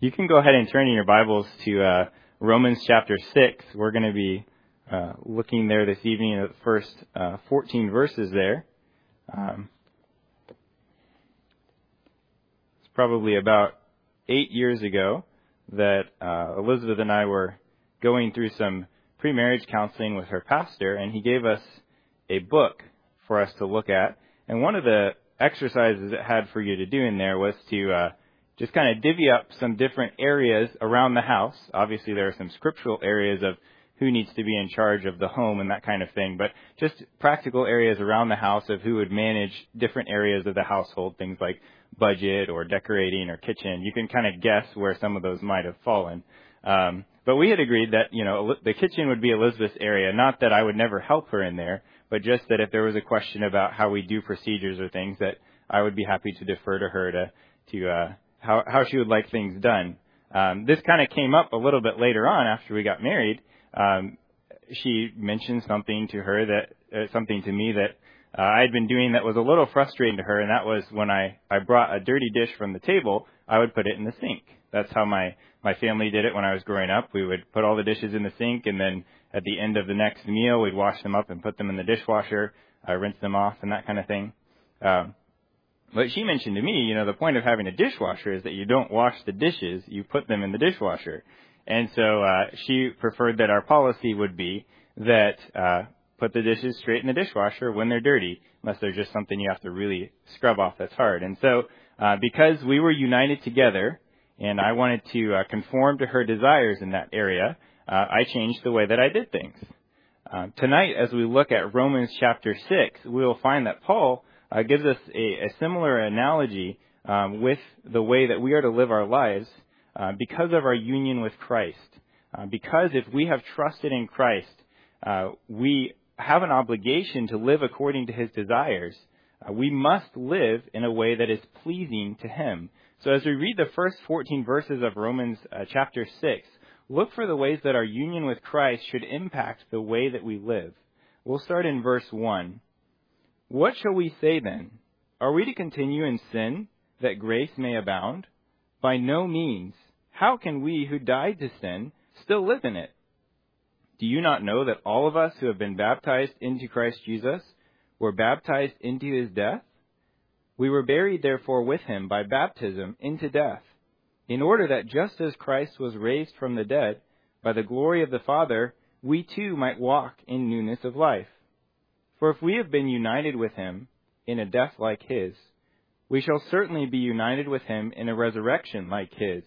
You can go ahead and turn in your Bibles to Romans chapter 6. We're going to be looking there this evening at the first 14 verses there. It's probably about 8 years ago that Elizabeth and I were going through some pre-marriage counseling with her pastor, and he gave us a book for us to look at. And one of the exercises it had for you to do in there was to just kind of divvy up some different areas around the house. Obviously, there are some scriptural areas of who needs to be in charge of the home and that kind of thing, but just practical areas around the house of who would manage different areas of the household, things like budget or decorating or kitchen. You can kind of guess where some of those might have fallen. But we had agreed that, the kitchen would be Elizabeth's area, not that I would never help her in there, but just that if there was a question about how we do procedures or things, that I would be happy to defer to her to how she would like things done. This kind of came up a little bit later on after we got married. She mentioned something to me that I had been doing that was a little frustrating to her, and that was when I brought a dirty dish from the table, I would put it in the sink. That's how my family did it when I was growing up. We would put all the dishes in the sink, and then at the end of the next meal, we'd wash them up and put them in the dishwasher, rinse them off, and that kind of thing. But she mentioned to me, the point of having a dishwasher is that you don't wash the dishes, you put them in the dishwasher. And so she preferred that our policy would be that put the dishes straight in the dishwasher when they're dirty, unless there's just something you have to really scrub off that's hard. And so because we were united together and I wanted to conform to her desires in that area, I changed the way that I did things. Tonight, as we look at Romans chapter 6, we will find that Paul gives us a similar analogy with the way that we are to live our lives because of our union with Christ. Because if we have trusted in Christ, we have an obligation to live according to His desires. We must live in a way that is pleasing to Him. So as we read the first 14 verses of Romans chapter 6, look for the ways that our union with Christ should impact the way that we live. We'll start in verse 1. What shall we say then? Are we to continue in sin that grace may abound? By no means. How can we who died to sin still live in it? Do you not know that all of us who have been baptized into Christ Jesus were baptized into His death? We were buried therefore with Him by baptism into death, in order that just as Christ was raised from the dead by the glory of the Father, we too might walk in newness of life. For if we have been united with Him in a death like His, we shall certainly be united with Him in a resurrection like His.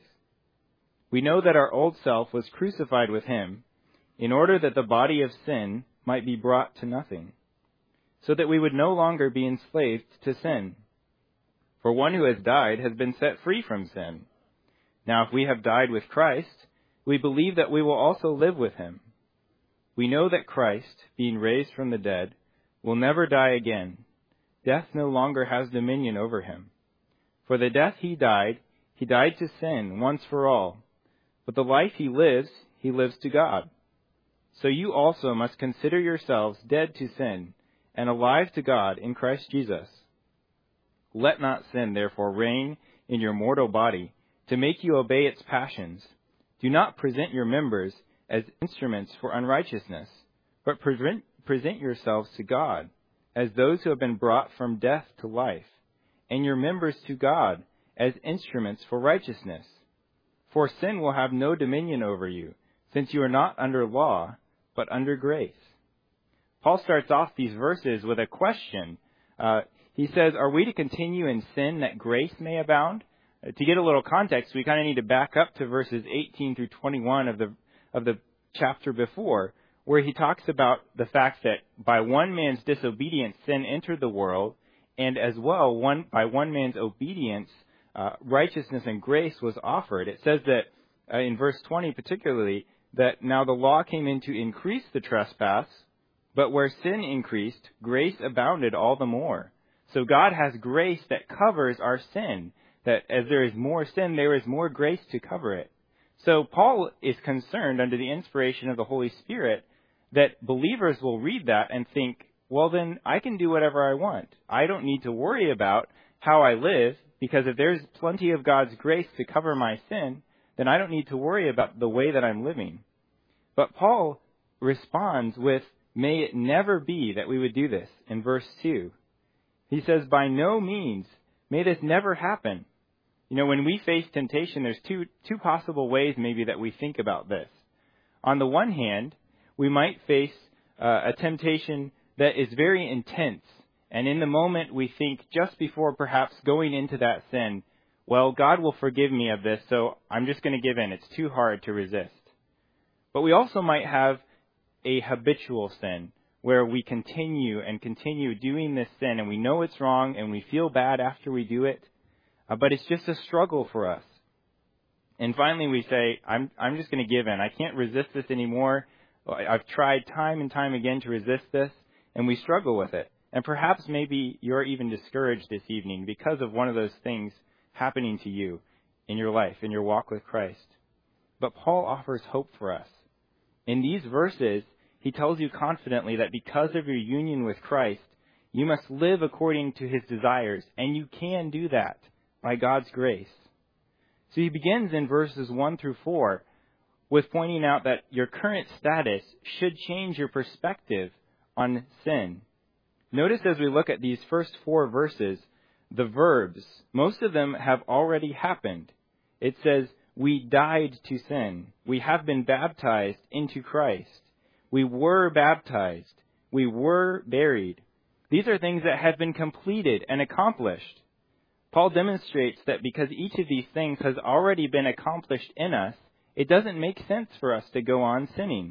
We know that our old self was crucified with Him, in order that the body of sin might be brought to nothing, so that we would no longer be enslaved to sin. For one who has died has been set free from sin. Now if we have died with Christ, we believe that we will also live with Him. We know that Christ, being raised from the dead, will never die again. Death no longer has dominion over Him. For the death He died to sin once for all. But the life He lives to God. So you also must consider yourselves dead to sin and alive to God in Christ Jesus. Let not sin therefore reign in your mortal body to make you obey its passions. Do not present your members as instruments for unrighteousness, but present yourselves to God as those who have been brought from death to life, and your members to God as instruments for righteousness. For sin will have no dominion over you, since you are not under law, but under grace. Paul starts off these verses with a question. He says, are we to continue in sin that grace may abound? To get a little context, we kind of need to back up to verses 18 through 21 of the chapter before, where he talks about the fact that by one man's disobedience, sin entered the world, and as well, by one man's obedience, righteousness and grace was offered. It says that in verse 20 particularly, that now the law came in to increase the trespass, but where sin increased, grace abounded all the more. So God has grace that covers our sin, that as there is more sin, there is more grace to cover it. So Paul is concerned under the inspiration of the Holy Spirit that believers will read that and think, well, then I can do whatever I want. I don't need to worry about how I live, because if there's plenty of God's grace to cover my sin, then I don't need to worry about the way that I'm living. But Paul responds with, may it never be that we would do this in verse 2. He says, by no means, may this never happen. When we face temptation, there's two possible ways maybe that we think about this. On the one hand, we might face a temptation that is very intense. And in the moment, we think just before perhaps going into that sin, well, God will forgive me of this, so I'm just going to give in. It's too hard to resist. But we also might have a habitual sin where we continue doing this sin, and we know it's wrong, and we feel bad after we do it, but it's just a struggle for us. And finally we say, I'm just going to give in. I can't resist this anymore. I've tried time and time again to resist this, and we struggle with it. And perhaps maybe you're even discouraged this evening because of one of those things happening to you in your life, in your walk with Christ. But Paul offers hope for us. In these verses, he tells you confidently that because of your union with Christ, you must live according to his desires, and you can do that by God's grace. So he begins in verses 1 through 4 with pointing out that your current status should change your perspective on sin. Notice as we look at these first 4 verses, the verbs, most of them have already happened. It says, we died to sin. We have been baptized into Christ. We were baptized. We were buried. These are things that have been completed and accomplished. Paul demonstrates that because each of these things has already been accomplished in us, it doesn't make sense for us to go on sinning.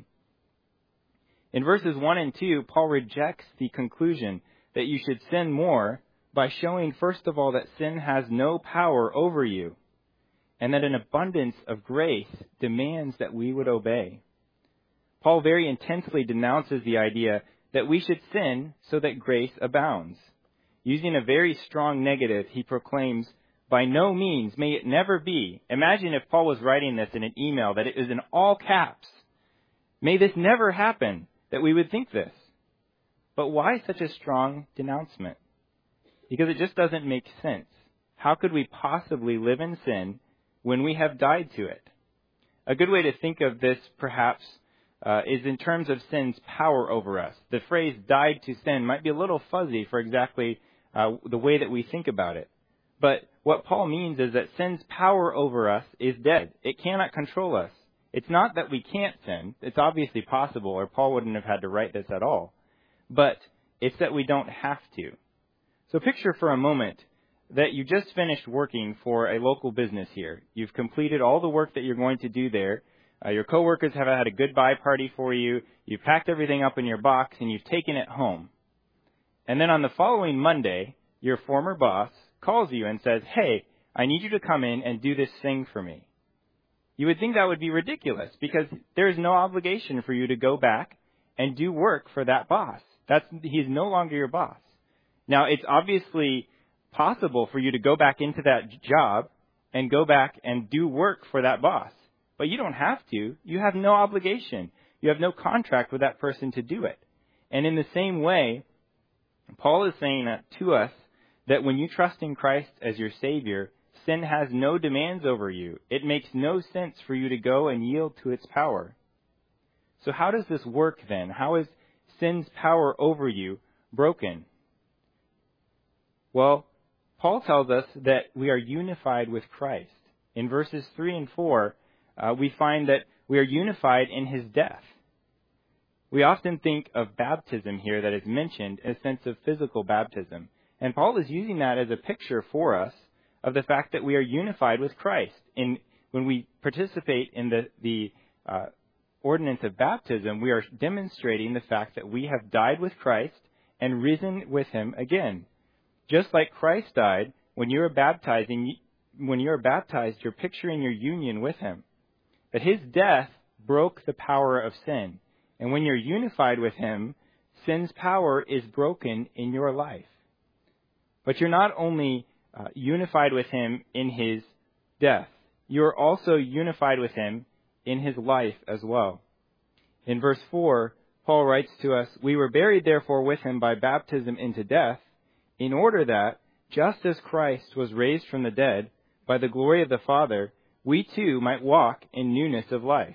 In verses 1 and 2, Paul rejects the conclusion that you should sin more by showing, first of all, that sin has no power over you, and that an abundance of grace demands that we would obey. Paul very intensely denounces the idea that we should sin so that grace abounds. Using a very strong negative, he proclaims, by no means may it never be. Imagine if Paul was writing this in an email that it was in all caps. May this never happen, that we would think this. But why such a strong denouncement? Because it just doesn't make sense. How could we possibly live in sin when we have died to it? A good way to think of this, perhaps, is in terms of sin's power over us. The phrase died to sin might be a little fuzzy for exactly the way that we think about it. But what Paul means is that sin's power over us is dead. It cannot control us. It's not that we can't sin. It's obviously possible, or Paul wouldn't have had to write this at all. But it's that we don't have to. So picture for a moment that you just finished working for a local business here. You've completed all the work that you're going to do there. Your coworkers have had a goodbye party for you. You've packed everything up in your box, and you've taken it home. And then on the following Monday, your former boss calls you and says, hey, I need you to come in and do this thing for me. You would think that would be ridiculous because there is no obligation for you to go back and do work for that boss. He's no longer your boss. Now, it's obviously possible for you to go back into that job and go back and do work for that boss. But you don't have to. You have no obligation. You have no contract with that person to do it. And in the same way, Paul is saying that to us that when you trust in Christ as your Savior, sin has no demands over you. It makes no sense for you to go and yield to its power. So how does this work then? How is sin's power over you broken? Well, Paul tells us that we are unified with Christ. In verses 3 and 4, we find that we are unified in his death. We often think of baptism here that is mentioned in a sense of physical baptism. And Paul is using that as a picture for us of the fact that we are unified with Christ. When we participate in the ordinance of baptism, we are demonstrating the fact that we have died with Christ and risen with him again. Just like Christ died, when you are baptized, you're picturing your union with him. That his death broke the power of sin. And when you're unified with him, sin's power is broken in your life. But you're not only unified with him in his death, you're also unified with him in his life as well. In verse 4, Paul writes to us, we were buried therefore with him by baptism into death, in order that, just as Christ was raised from the dead by the glory of the Father, we too might walk in newness of life.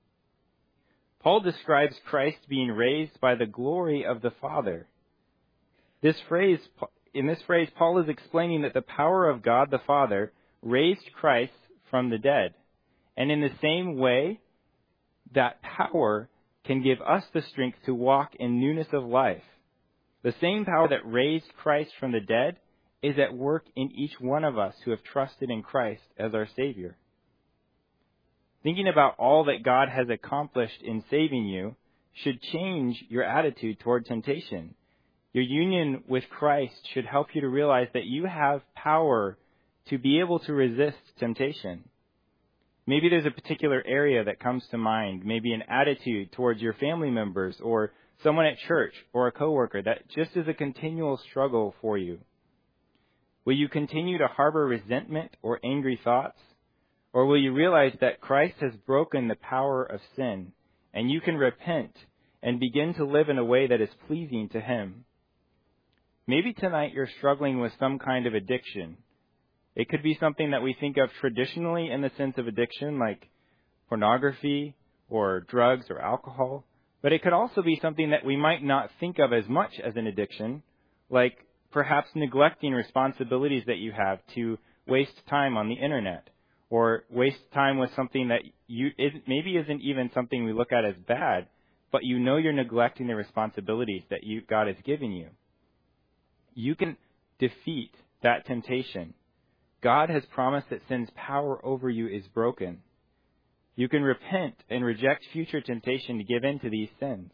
Paul describes Christ being raised by the glory of the Father. In this phrase, Paul is explaining that the power of God the Father raised Christ from the dead. And in the same way, that power can give us the strength to walk in newness of life. The same power that raised Christ from the dead is at work in each one of us who have trusted in Christ as our Savior. Thinking about all that God has accomplished in saving you should change your attitude toward temptation. Your union with Christ should help you to realize that you have power to be able to resist temptation. Maybe there's a particular area that comes to mind, maybe an attitude towards your family members or someone at church or a coworker that just is a continual struggle for you. Will you continue to harbor resentment or angry thoughts? Or will you realize that Christ has broken the power of sin and you can repent and begin to live in a way that is pleasing to Him? Maybe tonight you're struggling with some kind of addiction. It could be something that we think of traditionally in the sense of addiction, like pornography or drugs or alcohol. But it could also be something that we might not think of as much as an addiction, like perhaps neglecting responsibilities that you have to waste time on the internet, or waste time with something that maybe isn't even something we look at as bad, but you know you're neglecting the responsibilities that God has given you. You can defeat that temptation. God has promised that sin's power over you is broken. You can repent and reject future temptation to give in to these sins.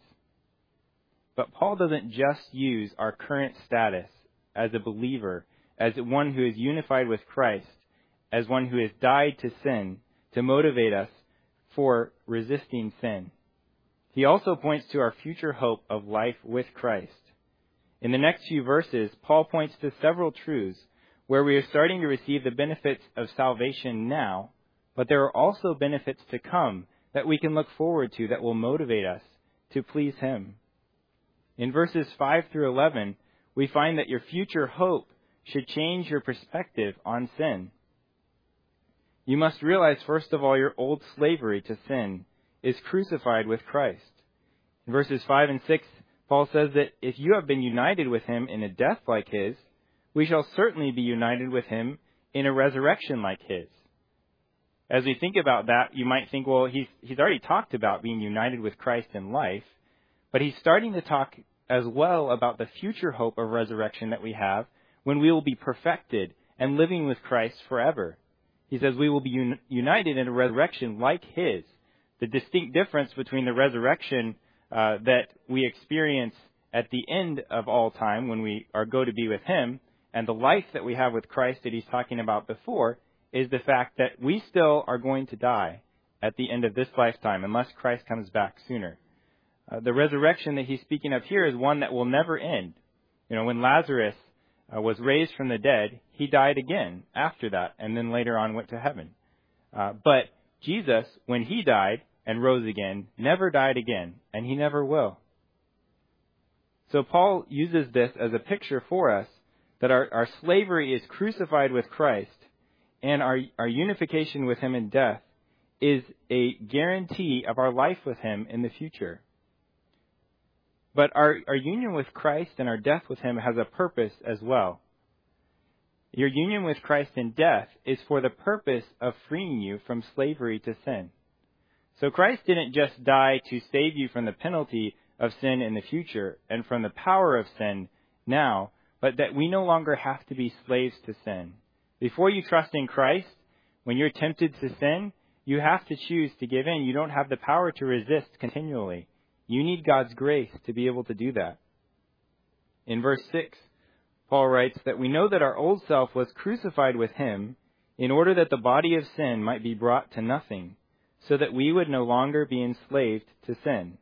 But Paul doesn't just use our current status as a believer, as one who is unified with Christ, as one who has died to sin, to motivate us for resisting sin. He also points to our future hope of life with Christ. In the next few verses, Paul points to several truths where we are starting to receive the benefits of salvation now, but there are also benefits to come that we can look forward to that will motivate us to please Him. In verses 5 through 11, we find that your future hope should change your perspective on sin. You must realize, first of all, your old slavery to sin is crucified with Christ. In verses 5 and 6, Paul says that if you have been united with Him in a death like His, we shall certainly be united with Him in a resurrection like His. As we think about that, you might think, well, he's already talked about being united with Christ in life, but he's starting to talk as well about the future hope of resurrection that we have when we will be perfected and living with Christ forever. He says we will be united in a resurrection like His. The distinct difference between the resurrection that we experience at the end of all time when we go to be with Him and the life that we have with Christ that He's talking about before is the fact that we still are going to die at the end of this lifetime unless Christ comes back sooner. The resurrection that he's speaking of here is one that will never end. You know, when Lazarus was raised from the dead, he died again after that and then later on went to heaven. But Jesus, when He died and rose again, never died again, and He never will. So Paul uses this as a picture for us that our slavery is crucified with Christ, and our unification with Him in death is a guarantee of our life with Him in the future. But our union with Christ and our death with Him has a purpose as well. Your union with Christ in death is for the purpose of freeing you from slavery to sin. So Christ didn't just die to save you from the penalty of sin in the future and from the power of sin now, but that we no longer have to be slaves to sin. Before you trust in Christ, when you're tempted to sin, you have to choose to give in. You don't have the power to resist continually. You need God's grace to be able to do that. In verse 6, Paul writes that we know that our old self was crucified with Him in order that the body of sin might be brought to nothing, so that we would no longer be enslaved to sin.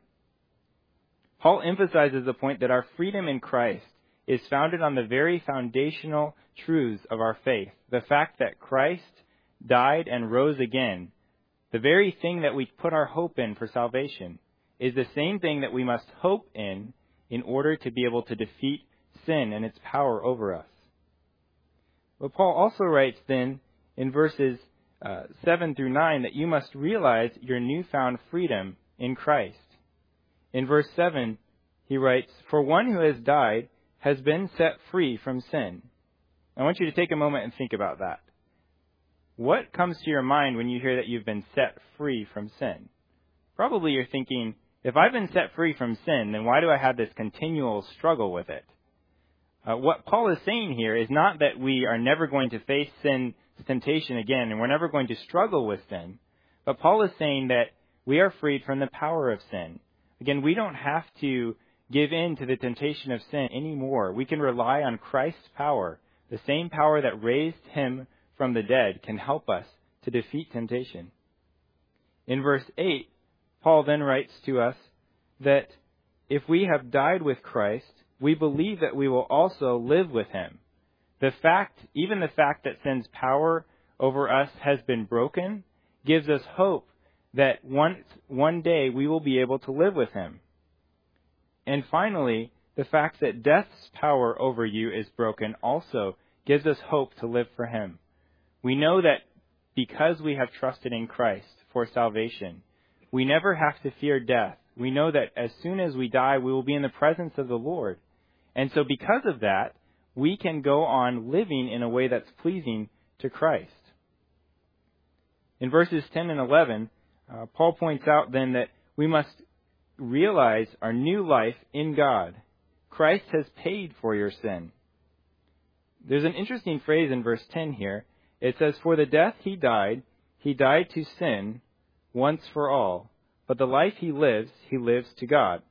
Paul emphasizes the point that our freedom in Christ is founded on the very foundational truths of our faith. The fact that Christ died and rose again, the very thing that we put our hope in for salvation, is the same thing that we must hope in order to be able to defeat sin and its power over us. But Paul also writes then in verses 7 through 9 that you must realize your newfound freedom in Christ. In verse 7, he writes, "For one who has died has been set free from sin." I want you to take a moment and think about that. What comes to your mind when you hear that you've been set free from sin? Probably you're thinking, if I've been set free from sin, then why do I have this continual struggle with it? What Paul is saying here is not that we are never going to face sin's temptation again and we're never going to struggle with sin, but Paul is saying that we are freed from the power of sin. Again, we don't have to give in to the temptation of sin anymore. We can rely on Christ's power. The same power that raised him from the dead can help us to defeat temptation. In verse 8, Paul then writes to us that if we have died with Christ, we believe that we will also live with him. Even the fact that sin's power over us has been broken, gives us hope that one day we will be able to live with him. And finally, the fact that death's power over you is broken also gives us hope to live for him. We know that because we have trusted in Christ for salvation, we never have to fear death. We know that as soon as we die, we will be in the presence of the Lord. And so because of that, we can go on living in a way that's pleasing to Christ. In verses 10 and 11, Paul points out then that we must realize our new life in God. Christ has paid for your sin. There's an interesting phrase in verse 10 here. It says, "For the death he died to sin once for all. But the life he lives to God."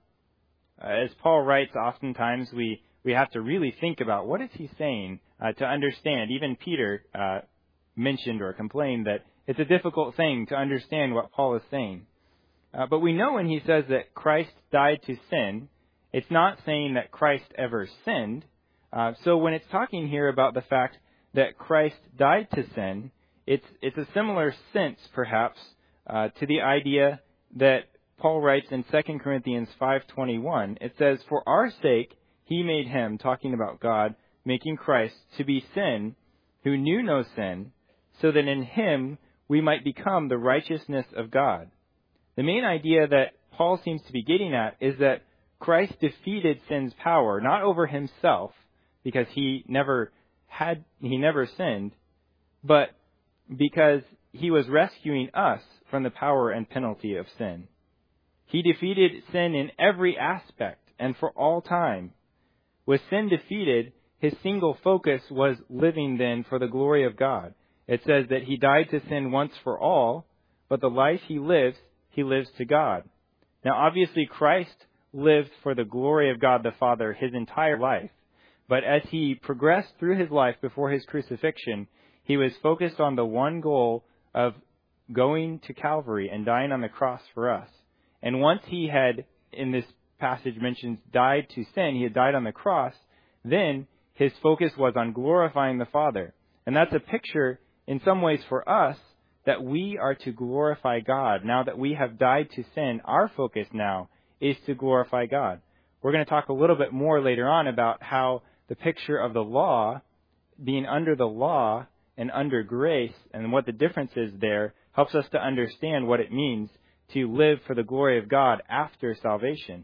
As Paul writes, oftentimes we have to really think about what is he saying to understand. Even Peter mentioned or complained that it's a difficult thing to understand what Paul is saying. But we know when he says that Christ died to sin, it's not saying that Christ ever sinned. So when it's talking here about the fact that Christ died to sin, it's a similar sense, perhaps, to the idea that Paul writes in 2 Corinthians 5:21. It says, "For our sake he made him," talking about God, making Christ, "to be sin, who knew no sin, so that in him we might become the righteousness of God." The main idea that Paul seems to be getting at is that Christ defeated sin's power, not over himself, because he never sinned, but because he was rescuing us from the power and penalty of sin. He defeated sin in every aspect and for all time. With sin defeated, his single focus was living then for the glory of God. It says that he died to sin once for all, but the life he lives to God. Now obviously Christ lived for the glory of God the Father his entire life. But as he progressed through his life before his crucifixion, he was focused on the one goal of going to Calvary and dying on the cross for us. And once he had, in this passage mentions, died to sin, he had died on the cross, then his focus was on glorifying the Father. And that's a picture, in some ways for us, that we are to glorify God. Now that we have died to sin, our focus now is to glorify God. We're going to talk a little bit more later on about how the picture of the law, being under the law and under grace, and what the difference is there, helps us to understand what it means to live for the glory of God after salvation.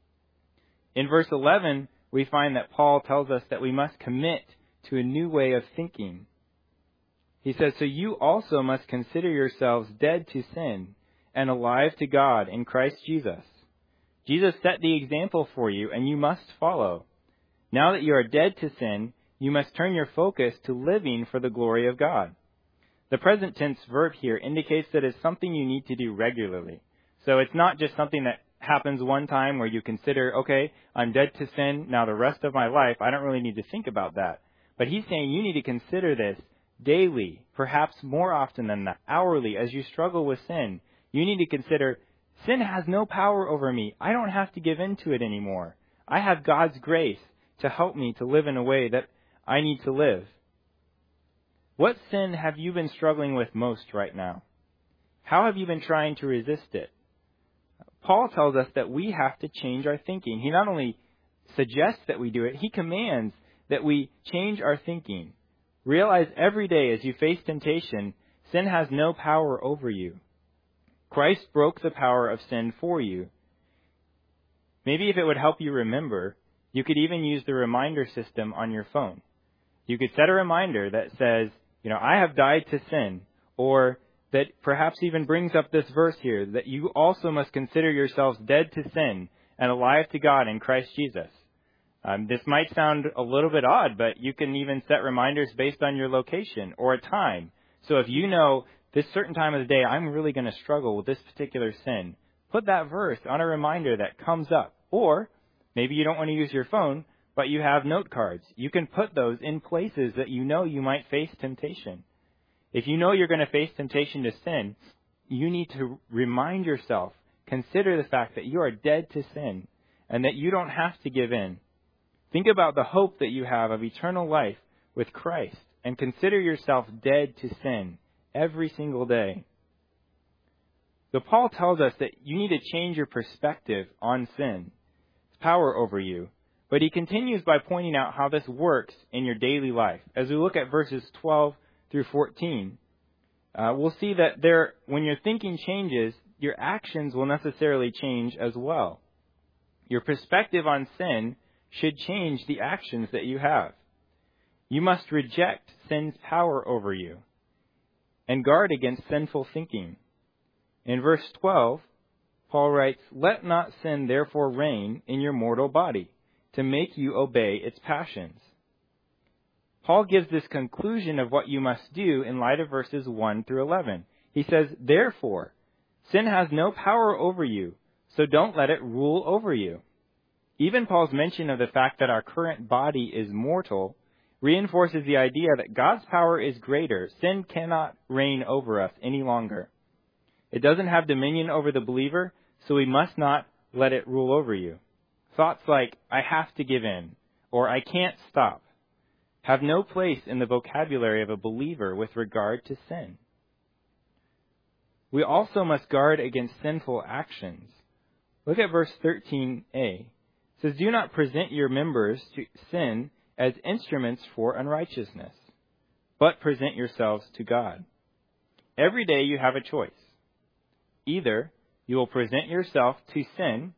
In verse 11, we find that Paul tells us that we must commit to a new way of thinking. He says, "So you also must consider yourselves dead to sin and alive to God in Christ Jesus. Jesus set the example for you, and you must follow. Now that you are dead to sin, you must turn your focus to living for the glory of God." The present tense verb here indicates that it's something you need to do regularly. So it's not just something that happens one time where you consider, okay, I'm dead to sin, now the rest of my life, I don't really need to think about that. But he's saying you need to consider this daily, perhaps more often than that, hourly, as you struggle with sin. You need to consider, sin has no power over me. I don't have to give in to it anymore. I have God's grace to help me to live in a way that I need to live. What sin have you been struggling with most right now? How have you been trying to resist it? Paul tells us that we have to change our thinking. He not only suggests that we do it, he commands that we change our thinking. Realize every day as you face temptation, Sin has no power over you. Christ broke the power of sin for you. Maybe if it would help you remember, you could even use the reminder system on your phone. You could set a reminder that says, I have died to sin, or that perhaps even brings up this verse here, that you also must consider yourselves dead to sin and alive to God in Christ Jesus. This might sound a little bit odd, but you can even set reminders based on your location or a time. So if you know this certain time of the day, I'm really going to struggle with this particular sin, put that verse on a reminder that comes up. Or maybe you don't want to use your phone, but you have note cards. You can put those in places that you know you might face temptation. If you know you're going to face temptation to sin, you need to remind yourself, consider the fact that you are dead to sin and that you don't have to give in. Think about the hope that you have of eternal life with Christ and consider yourself dead to sin every single day. So Paul tells us that you need to change your perspective on sin, its power over you. But he continues by pointing out how this works in your daily life. As we look at verses 12 through 14, we'll see that when your thinking changes, your actions will necessarily change as well. Your perspective on sin should change the actions that you have. You must reject sin's power over you and guard against sinful thinking. In verse 12, Paul writes, "Let not sin therefore reign in your mortal body, to make you obey its passions." Paul gives this conclusion of what you must do in light of verses 1 through 11. He says, "Therefore, sin has no power over you, so don't let it rule over you." Even Paul's mention of the fact that our current body is mortal reinforces the idea that God's power is greater. Sin cannot reign over us any longer. It doesn't have dominion over the believer, so we must not let it rule over you. Thoughts like, "I have to give in," or "I can't stop," have no place in the vocabulary of a believer with regard to sin. We also must guard against sinful actions. Look at verse 13a. It says, "Do not present your members to sin as instruments for unrighteousness, but present yourselves to God." Every day you have a choice. Either you will present yourself to sin,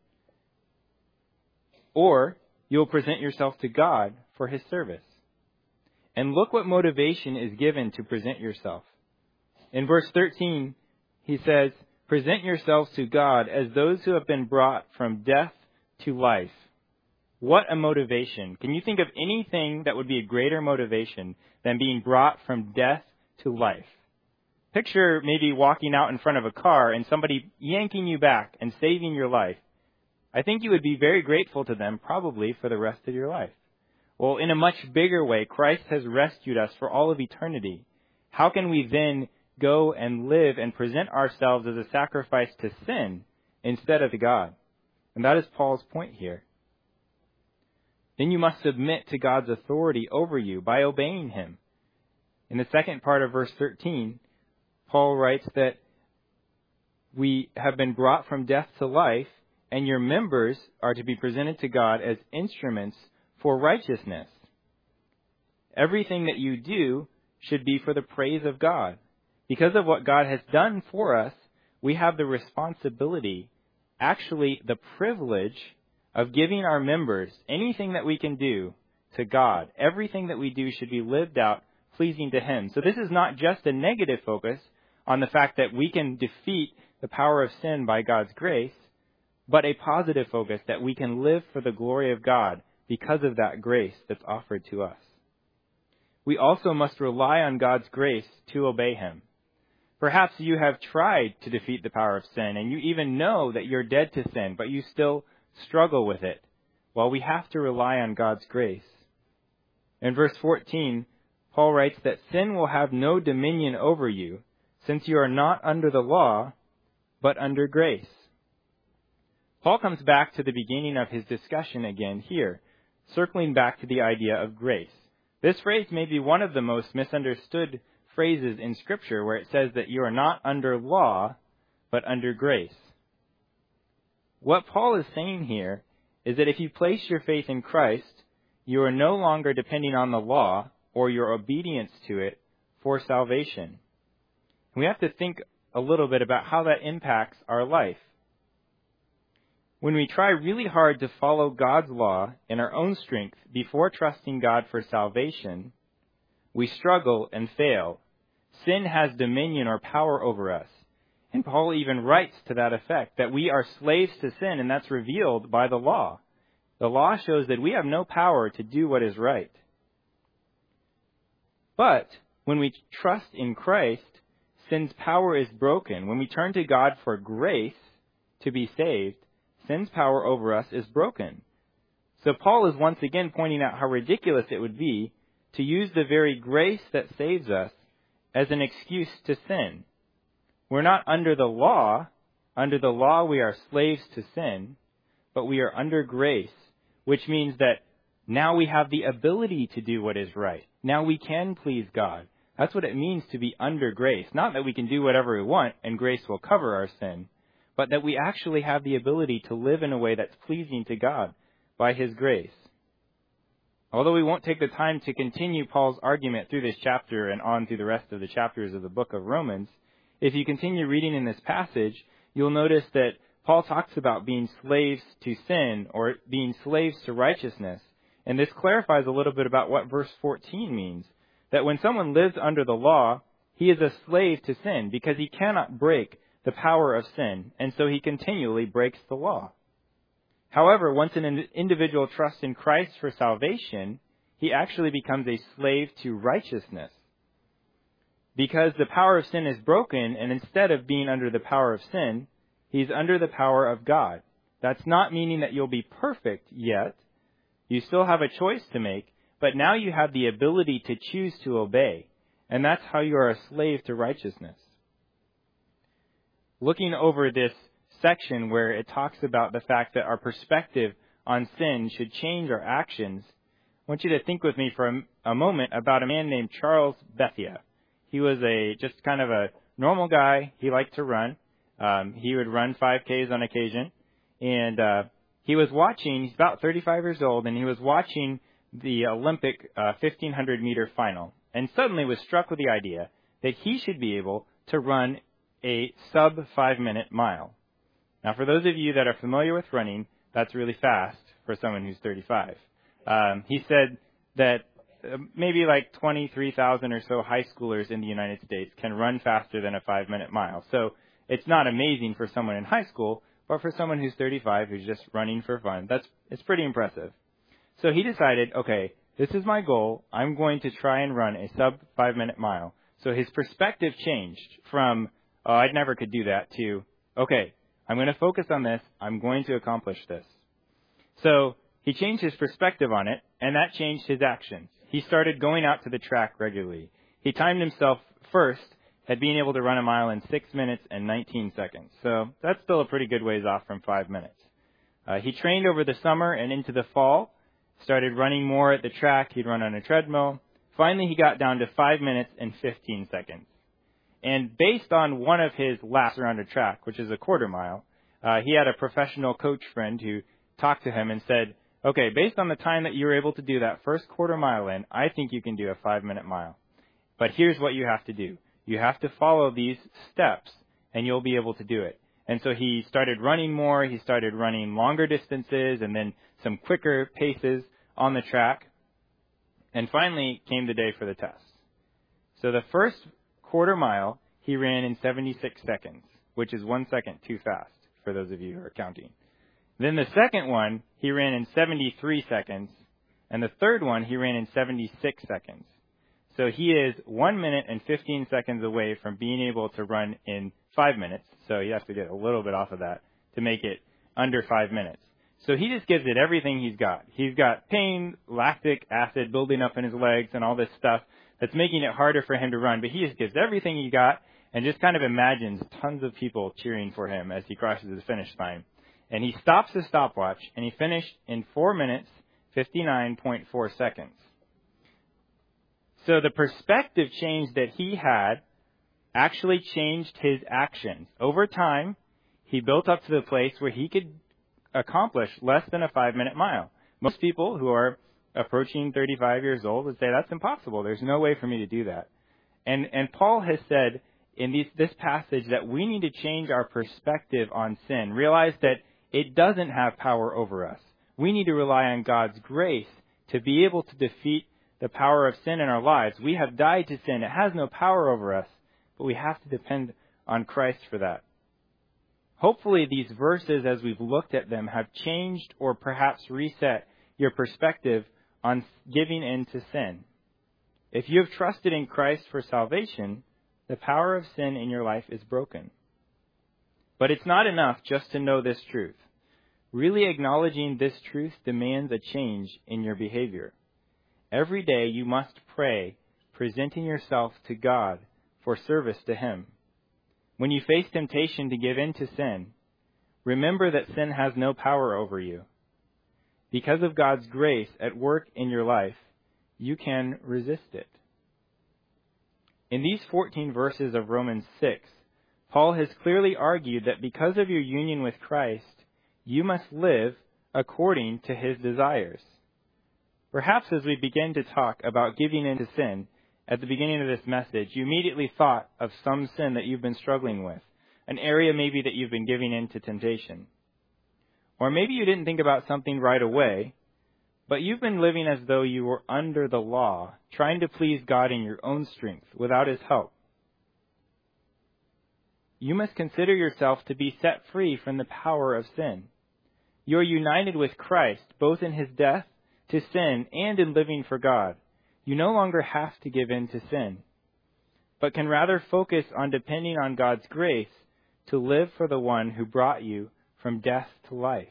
or you will present yourself to God for His service. And look what motivation is given to present yourself. In verse 13, he says, "Present yourselves to God as those who have been brought from death to life." What a motivation. Can you think of anything that would be a greater motivation than being brought from death to life? Picture maybe walking out in front of a car and somebody yanking you back and saving your life. I think you would be very grateful to them probably for the rest of your life. Well, in a much bigger way, Christ has rescued us for all of eternity. How can we then go and live and present ourselves as a sacrifice to sin instead of to God? And that is Paul's point here. Then you must submit to God's authority over you by obeying Him. In the second part of verse 13, Paul writes that we have been brought from death to life, and your members are to be presented to God as instruments for righteousness. Everything that you do should be for the praise of God. Because of what God has done for us, we have the responsibility, actually the privilege, of giving our members anything that we can do to God. Everything that we do should be lived out pleasing to Him. So this is not just a negative focus on the fact that we can defeat the power of sin by God's grace, but a positive focus that we can live for the glory of God because of that grace that's offered to us. We also must rely on God's grace to obey Him. Perhaps you have tried to defeat the power of sin, and you even know that you're dead to sin, but you still struggle with it. Well, we have to rely on God's grace. In verse 14, Paul writes that sin will have no dominion over you, since you are not under the law, but under grace. Paul comes back to the beginning of his discussion again here, circling back to the idea of grace. This phrase may be one of the most misunderstood phrases in Scripture, where it says that you are not under law, but under grace. What Paul is saying here is that if you place your faith in Christ, you are no longer depending on the law or your obedience to it for salvation. We have to think a little bit about how that impacts our life. When we try really hard to follow God's law in our own strength before trusting God for salvation, we struggle and fail. Sin has dominion or power over us. And Paul even writes to that effect, that we are slaves to sin, and that's revealed by the law. The law shows that we have no power to do what is right. But when we trust in Christ, sin's power is broken. When we turn to God for grace to be saved, sin's power over us is broken. So Paul is once again pointing out how ridiculous it would be to use the very grace that saves us as an excuse to sin. We're not under the law. Under the law, we are slaves to sin, but we are under grace, which means that now we have the ability to do what is right. Now we can please God. That's what it means to be under grace. Not that we can do whatever we want and grace will cover our sin, but that we actually have the ability to live in a way that's pleasing to God by His grace. Although we won't take the time to continue Paul's argument through this chapter and on through the rest of the chapters of the book of Romans, if you continue reading in this passage, you'll notice that Paul talks about being slaves to sin or being slaves to righteousness. And this clarifies a little bit about what verse 14 means. That when someone lives under the law, he is a slave to sin because he cannot break the power of sin. And so he continually breaks the law. However, once an individual trusts in Christ for salvation, he actually becomes a slave to righteousness. Because the power of sin is broken, and instead of being under the power of sin, he's under the power of God. That's not meaning that you'll be perfect yet. You still have a choice to make, but now you have the ability to choose to obey. And that's how you are a slave to righteousness. Looking over this section where it talks about the fact that our perspective on sin should change our actions, I want you to think with me for a moment about a man named Charles Bethia. He was just kind of a normal guy. He liked to run. He would run 5Ks on occasion. And he was watching, he's about 35 years old, and he was watching the Olympic 1,500-meter final. And suddenly was struck with the idea that he should be able to run a sub-5-minute mile. Now, for those of you that are familiar with running, that's really fast for someone who's 35. He said that maybe like 23,000 or so high schoolers in the United States can run faster than a 5-minute mile. So it's not amazing for someone in high school, but for someone who's 35 who's just running for fun, it's pretty impressive. So he decided, okay, this is my goal. I'm going to try and run a sub-5-minute mile. So his perspective changed from, oh, I never could do that, to, okay, I'm going to focus on this. I'm going to accomplish this. So he changed his perspective on it, and that changed his actions. He started going out to the track regularly. He timed himself first at being able to run a mile in 6 minutes and 19 seconds. So that's still a pretty good ways off from 5 minutes. He trained over the summer and into the fall, started running more at the track. He'd run on a treadmill. Finally, he got down to 5 minutes and 15 seconds. And based on one of his laps around a track, which is a quarter mile, he had a professional coach friend who talked to him and said, okay, based on the time that you were able to do that first quarter mile in, I think you can do a 5-minute mile. But here's what you have to do. You have to follow these steps, and you'll be able to do it. And so he started running more. He started running longer distances and then some quicker paces on the track. And finally came the day for the test. So the first quarter mile, he ran in 76 seconds, which is 1 second too fast for those of you who are counting. Then the second one, he ran in 73 seconds. And the third one, he ran in 76 seconds. So he is 1 minute and 15 seconds away from being able to run in 5 minutes. So he has to get a little bit off of that to make it under 5 minutes. So he just gives it everything he's got. He's got pain, lactic acid building up in his legs and all this stuff that's making it harder for him to run. But he just gives everything he got and just kind of imagines tons of people cheering for him as he crosses the finish line. And he stops the stopwatch, and he finished in 4 minutes, 59.4 seconds. So the perspective change that he had actually changed his actions. Over time, he built up to the place where he could accomplish less than a 5-minute mile. Most people who are approaching 35 years old would say, that's impossible. There's no way for me to do that. And Paul has said, in this passage that we need to change our perspective on sin. Realize that it doesn't have power over us. We need to rely on God's grace to be able to defeat the power of sin in our lives. We have died to sin. It has no power over us, but we have to depend on Christ for that. Hopefully these verses, as we've looked at them, have changed or perhaps reset your perspective on giving in to sin. If you have trusted in Christ for salvation, the power of sin in your life is broken. But it's not enough just to know this truth. Really acknowledging this truth demands a change in your behavior. Every day you must pray, presenting yourself to God for service to Him. When you face temptation to give in to sin, remember that sin has no power over you. Because of God's grace at work in your life, you can resist it. In these 14 verses of Romans 6, Paul has clearly argued that because of your union with Christ, you must live according to His desires. Perhaps as we begin to talk about giving in to sin, at the beginning of this message, you immediately thought of some sin that you've been struggling with, an area maybe that you've been giving in to temptation. Or maybe you didn't think about something right away, but you've been living as though you were under the law, trying to please God in your own strength, without His help. You must consider yourself to be set free from the power of sin. You are united with Christ, both in His death to sin and in living for God. You no longer have to give in to sin, but can rather focus on depending on God's grace to live for the one who brought you from death to life.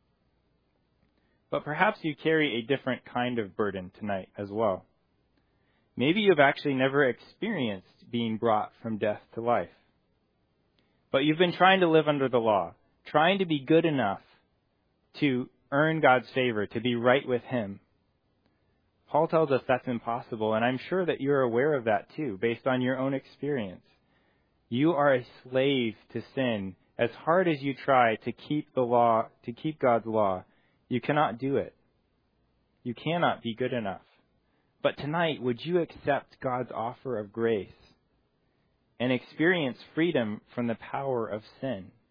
But perhaps you carry a different kind of burden tonight as well. Maybe you've actually never experienced being brought from death to life. But you've been trying to live under the law, trying to be good enough to earn God's favor, to be right with Him. Paul tells us that's impossible, and I'm sure that you're aware of that too, based on your own experience. You are a slave to sin. As hard as you try to keep the law, to keep God's law, you cannot do it. You cannot be good enough. But tonight, would you accept God's offer of grace and experience freedom from the power of sin?